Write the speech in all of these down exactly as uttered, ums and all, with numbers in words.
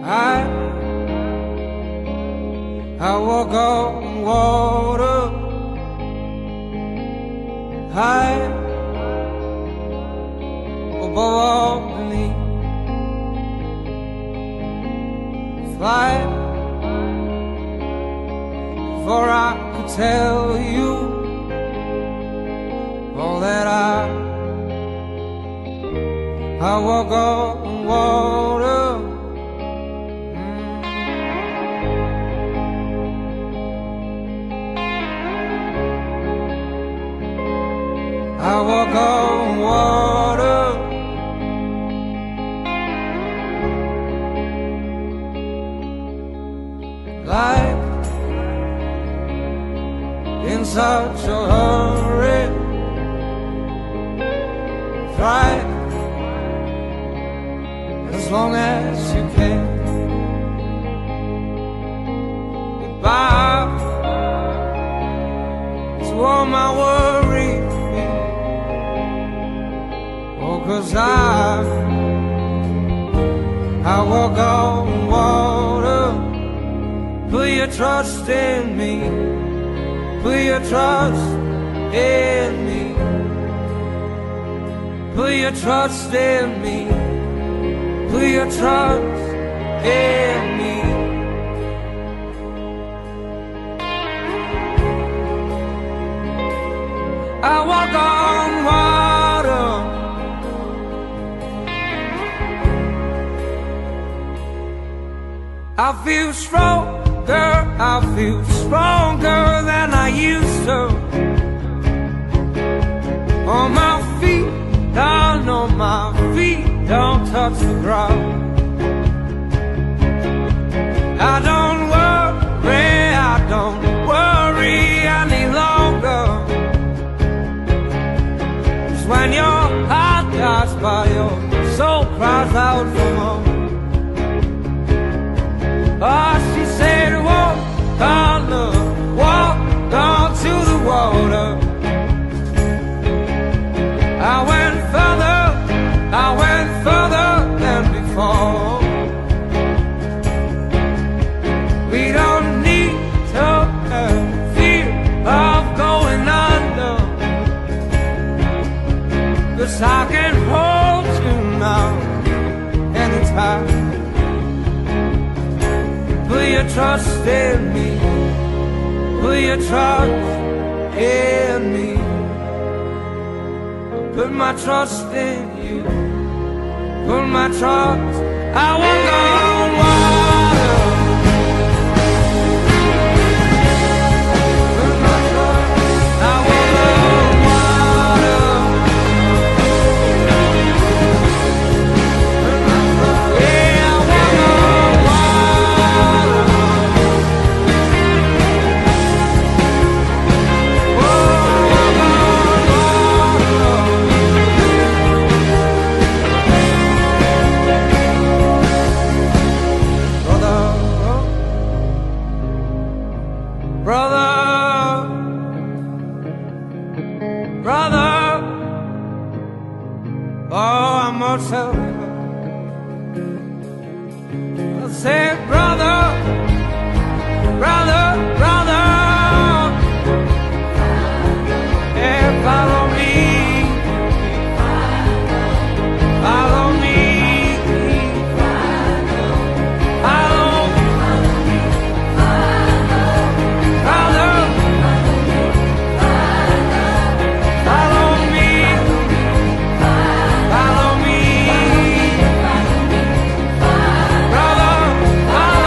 I, I walk on water, high above all beneath. Fly before I could tell you all that I, I walk on water. I walk on water. Life in such a hurry. Try as long as you can. Goodbye to all my worries. Cause I, I walk on water. Put your trust in me. Put your trust in me. Put your trust in me. Put your trust in me. I walk on water. I feel stronger, I feel stronger than I used to. On my feet, down on my feet, don't touch the ground. I don't worry, I don't worry any longer. 'Cause when your heart dies by your soul cries out for more. Oh, she said, walk on the, walk on to the water. I went further, I went further than before. We don't need to have fear of going under, 'cause I can hold you now, anytime. Put your trust in me. Put your trust in me. Put my trust in you. Put my trust. I walk on water. Put my trust. I walk on water. Put my trust. Yeah, I walk on water. Brother, brother, oh, I'm gonna tell you. I said, brother, brother, brother, yeah, follow me, follow me, follow me. Follow me, brother.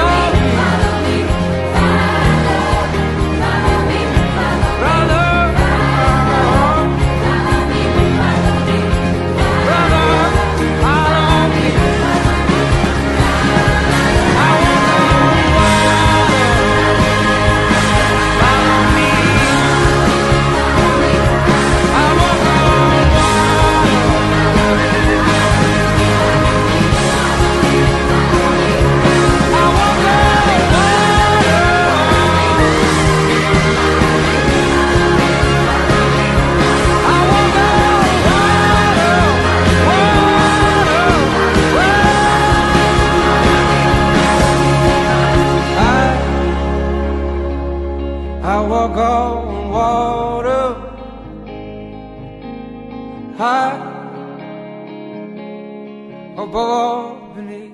I walk on water, high above all beneath.